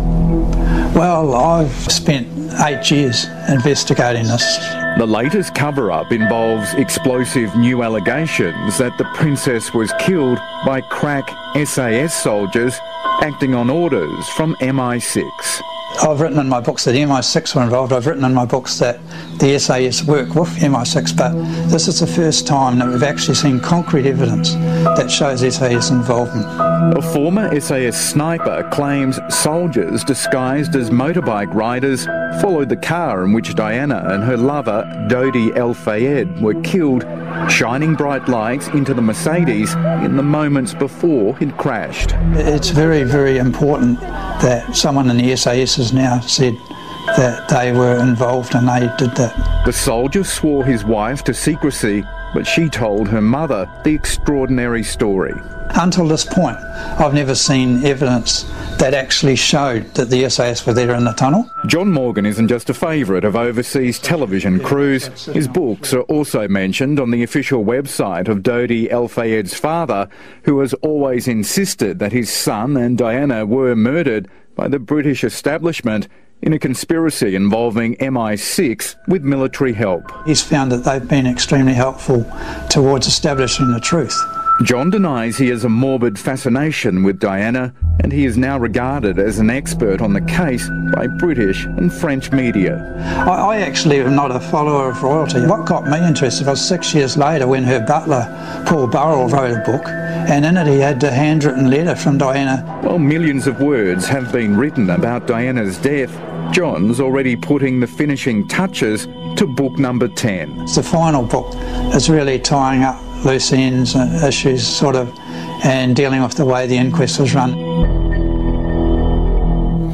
Well, I've spent 8 years investigating this. The latest cover-up involves explosive new allegations that the princess was killed by crack SAS soldiers acting on orders from MI6. I've written in my books that MI6 were involved. I've written in my books that the SAS work with MI6, but this is the first time that we've actually seen concrete evidence that shows SAS involvement. A former SAS sniper claims soldiers disguised as motorbike riders followed the car in which Diana and her lover, Dodi El Fayed, were killed, shining bright lights into the Mercedes in the moments before it crashed. It's very, very important that someone in the SAS has now said that they were involved and they did that. The soldier swore his wife to secrecy, but she told her mother the extraordinary story. Until this point, I've never seen evidence that actually showed that the SAS were there in the tunnel. John Morgan isn't just a favourite of overseas television crews. His books are also mentioned on the official website of Dodi El Fayed's father, who has always insisted that his son and Diana were murdered by the British establishment in a conspiracy involving MI6 with military help. He's found that they've been extremely helpful towards establishing the truth. John denies he has a morbid fascination with Diana, and he is now regarded as an expert on the case by British and French media. I actually am not a follower of royalty. What got me interested was 6 years later when her butler, Paul Burrell, wrote a book, and in it he had a handwritten letter from Diana. While millions of words have been written about Diana's death, John's already putting the finishing touches to book number 10. It's the final book. It's really tying up loose ends and issues, sort of, and dealing with the way the inquest was run.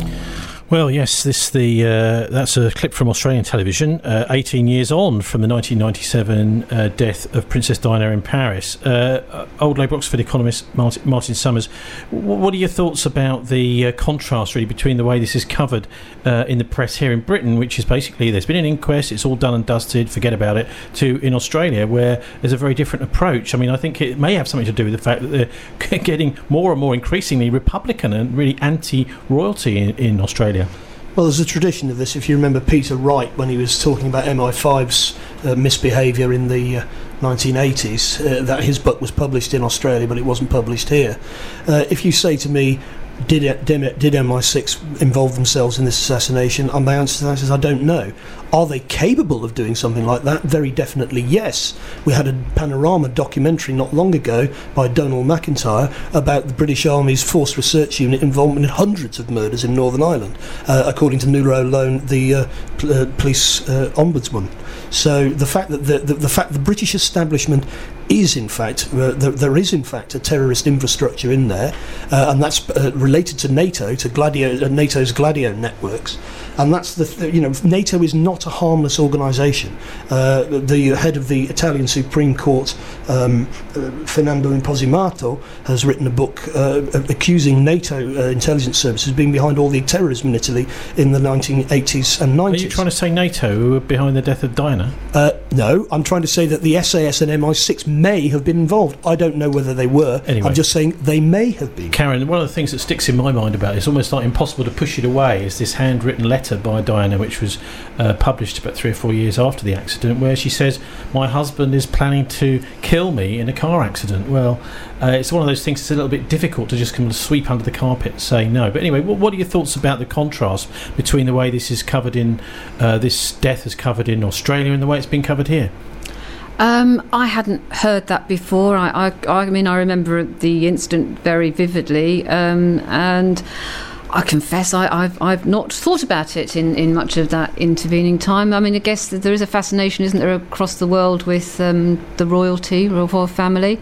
Well, yes, that's a clip from Australian television, 18 years on from the 1997 death of Princess Diana in Paris. Old Labour Oxford economist Martin Summers, what are your thoughts about the contrast, really, between the way this is covered in the press here in Britain, which is basically there's been an inquest, it's all done and dusted, forget about it, to in Australia, where there's a very different approach? I mean, I think it may have something to do with the fact that they're getting more and more increasingly Republican and really anti-royalty in Australia. Well, there's a tradition of this. If you remember Peter Wright, when he was talking about MI5's misbehaviour in the 1980s, that his book was published in Australia, but it wasn't published here. If you say to me, did MI6 involve themselves in this assassination? And my answer to that is I don't know. Are they capable of doing something like that? Very definitely yes. We had a Panorama documentary not long ago by Donald McIntyre about the British Army's Force Research Unit involvement in hundreds of murders in Northern Ireland, according to Nuala Lone, the police ombudsman. So the fact that the British establishment is in fact there is in fact a terrorist infrastructure in there, and that's related to NATO, to NATO's Gladio networks, and that's NATO is not a harmless organisation. The head of the Italian Supreme Court, Fernando Imposimato, has written a book accusing NATO intelligence services of being behind all the terrorism in Italy in the 1980s and 90s. Are you trying to say NATO were behind the death of Diana? No, I'm trying to say that the SAS and MI6 may have been involved. I don't know whether they were. Anyway, I'm just saying they may have been. Karen, one of the things that sticks in my mind about it, it's almost like impossible to push it away, is this handwritten letter by Diana, which was published about 3 or 4 years after the accident, where she says, my husband is planning to kill me in a car accident. Well, it's one of those things that's a little bit difficult to just kind of sweep under the carpet and say no. But anyway, what are your thoughts about the contrast between the way this is covered in this death is covered in Australia and the way it's been covered here? I hadn't heard that before. I mean, I remember the incident very vividly, and I confess I've not thought about it in much of that intervening time. I mean, I guess there is a fascination, isn't there, across the world with the royal family.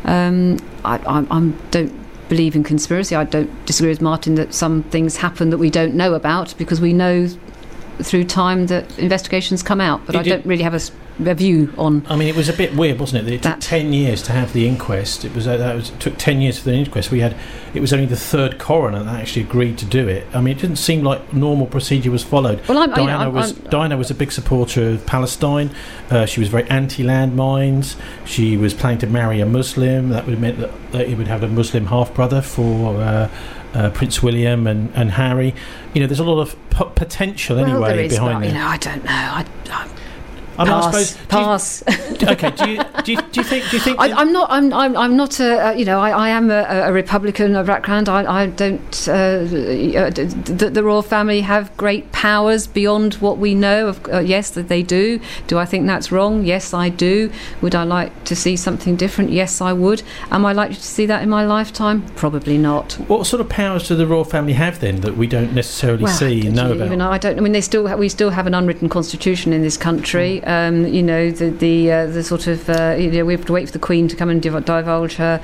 I don't believe in conspiracy. I don't disagree with Martin that some things happen that we don't know about, because we know through time that investigations come out, but I don't really have a view on. I mean, it was a bit weird, wasn't it? It took 10 years to have the inquest. It took 10 years for the inquest. It was only the third coroner that actually agreed to do it. I mean, it didn't seem like normal procedure was followed. Well, Diana was a big supporter of Palestine. She was very anti-landmines. She was planning to marry a Muslim. That would have meant that he would have a Muslim half-brother for Prince William and Harry. There's a lot of potential anyway behind it. I don't know. Pass. Okay. Do you think? I'm not. I'm not a. I am a Republican of background. I don't. The royal family have great powers beyond what we know of. Yes, that they do. Do I think that's wrong? Yes, I do. Would I like to see something different? Yes, I would. Am I likely to see that in my lifetime? Probably not. What sort of powers do the royal family have then that we don't necessarily see and know about? I don't. I mean, we still have an unwritten constitution in this country. The sort of we have to wait for the Queen to come and divulge her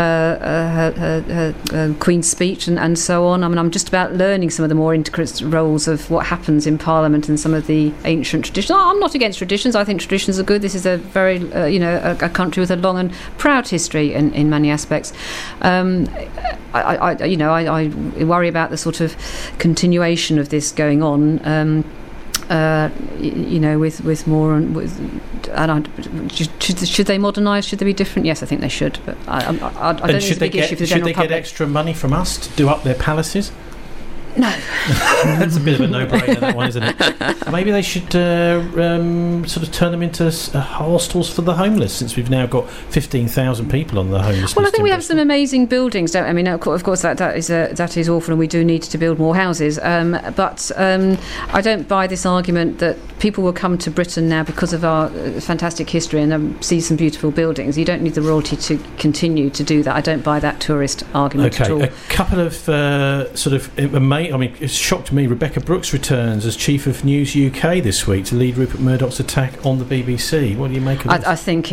Queen's speech and so on. I mean, I'm just about learning some of the more intricate roles of what happens in Parliament and some of the ancient traditions. I'm not against traditions. I think traditions are good. This is a very a country with a long and proud history in many aspects. I worry about the sort of continuation of this going on. With more and should they modernise? Should they be different? Yes, I think they should. But I don't think it's a big issue for the general public. Should they get extra money from us to do up their palaces? No. That's a bit of a no-brainer, that one, isn't it? Maybe they should sort of turn them into hostels for the homeless, since we've now got 15,000 people on the homeless list. Well, I think we have some amazing buildings. I mean, of course, that is awful, and we do need to build more houses. But I don't buy this argument that people will come to Britain now because of our fantastic history and see some beautiful buildings. You don't need the royalty to continue to do that. I don't buy that tourist argument at all. A couple of it shocked me. Rebecca Brooks returns as Chief of News UK this week to lead Rupert Murdoch's attack on the BBC. What do you make of this? I think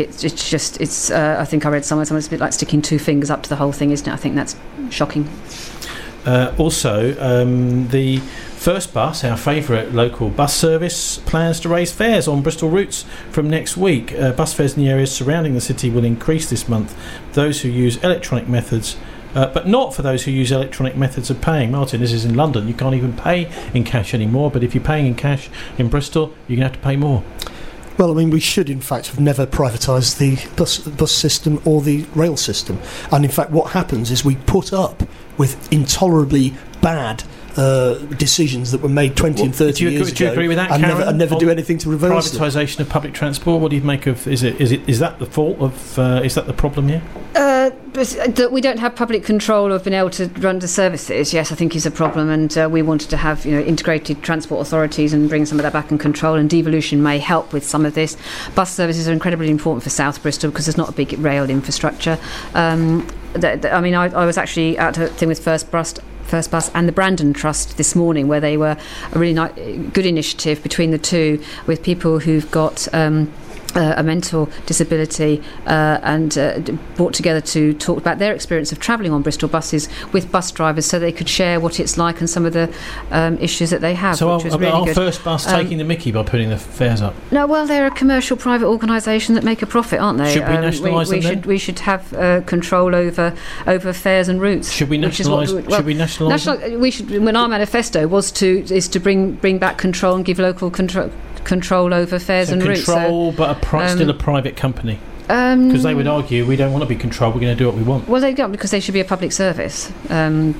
I think I read somewhere it's a bit like sticking two fingers up to the whole thing, isn't it? I think that's shocking. Also, the First Bus, our favourite local bus service, plans to raise fares on Bristol routes from next week. Bus fares in the areas surrounding the city will increase this month. Those who use electronic methods, but not for those who use electronic methods of paying. Martin, this is in London. You can't even pay in cash anymore, but if you're paying in cash in Bristol, you're going to have to pay more. Well, I mean, we should, in fact, have never privatised the bus system or the rail system. And, in fact, what happens is we put up with intolerably bad decisions that were made 20 and 30 years ago. Do you agree with that, and Karen? And never do anything to reverse it. Privatisation of public transport. What do you make of? Is that the fault of? Is that the problem here? That we don't have public control of being able to run the services. Yes, I think is a problem, and we wanted to have integrated transport authorities and bring some of that back in control. And devolution may help with some of this. Bus services are incredibly important for South Bristol because there's not a big rail infrastructure. I mean, I was actually at a thing with First Bus and the Brandon Trust this morning, where they were a really good initiative between the two with people who've got a mental disability and brought together to talk about their experience of travelling on Bristol buses with bus drivers so they could share what it's like and some of the issues that they have. So which was really good. First Bus taking the mickey by putting the fares up? No, well, they're a commercial private organisation that make a profit, aren't they? Should we nationalise them then? We should have control over fares and routes. Should we nationalise them? We should. When our manifesto is to bring back control and give local control over fares and routes. But still a private company. Because they would argue we don't want to be controlled, we're going to do what we want. Well, they don't, because they should be a public service, we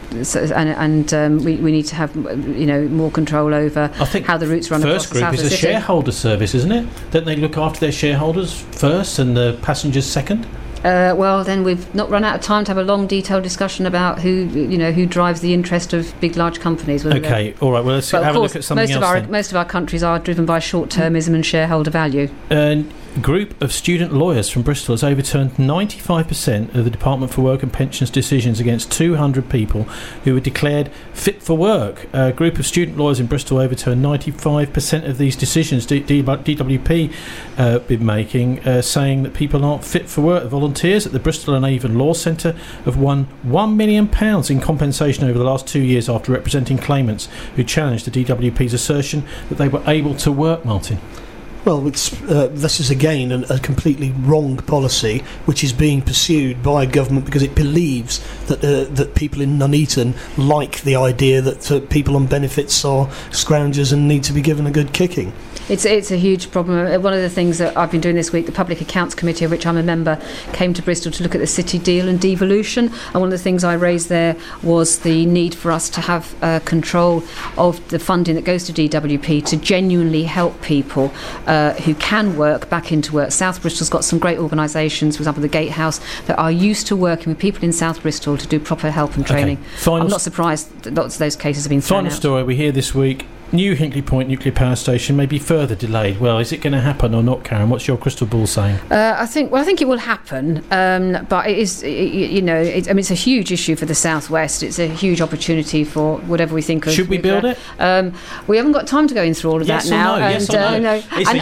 need to have more control over how the routes run across the south of the city. First Group is a shareholder service, isn't it? Don't they look after their shareholders first and the passengers second? Well, then we've not run out of time to have a long, detailed discussion about who drives the interest of big, large companies. Okay, all right. Well, let's have a look at something else. Most of our countries are driven by short-termism and shareholder value. A group of student lawyers from Bristol has overturned 95% of the Department for Work and Pensions decisions against 200 people who were declared fit for work. A group of student lawyers in Bristol overturned 95% of these decisions DWP been making, saying that people aren't fit for work. The volunteers at the Bristol and Avon Law Centre have won £1 million in compensation over the last 2 years after representing claimants who challenged the DWP's assertion that they were able to work, Martin. Well, this is again a completely wrong policy which is being pursued by government because it believes that people in Nuneaton like the idea that people on benefits are scroungers and need to be given a good kicking. It's a huge problem. One of the things that I've been doing this week, the Public Accounts Committee, of which I'm a member, came to Bristol to look at the city deal and devolution. And one of the things I raised there was the need for us to have control of the funding that goes to DWP to genuinely help people who can work back into work. South Bristol's got some great organisations, for example, the Gatehouse, that are used to working with people in South Bristol to do proper help and training. I'm not surprised that lots of those cases have been thrown out. Final story we hear this week. New Hinkley Point nuclear power station may be further delayed. Well, is it going to happen or not, Karen? What's your crystal ball saying? I think it will happen, but it is, it's a huge issue for the Southwest. It's a huge opportunity for whatever we think of. Should we build it? We haven't got time to go in through all of that now. Yes or no?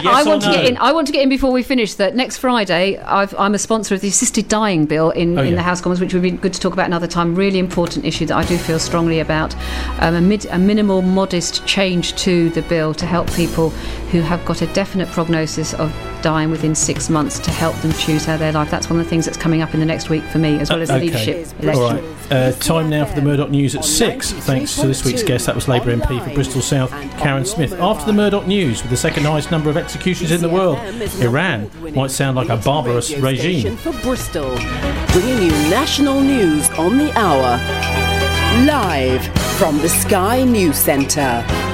I want to get in before we finish that. Next Friday, I'm a sponsor of the assisted dying bill in the House of Commons, which would be good to talk about another time. Really important issue that I do feel strongly about. A minimal, modest change to the bill to help people who have got a definite prognosis of dying within 6 months to help them choose how their life. That's one of the things that's coming up in the next week for me, as well as the leadership election. All right. Time now for the Murdoch News at 6. Thanks to this week's guest. That was Labour MP for Bristol South, Karen Smith. After the Murdoch News, with the second highest number of executions in the world, Iran might sound like a barbarous regime. For Bristol, bringing you national news on the hour, live from the Sky News Centre.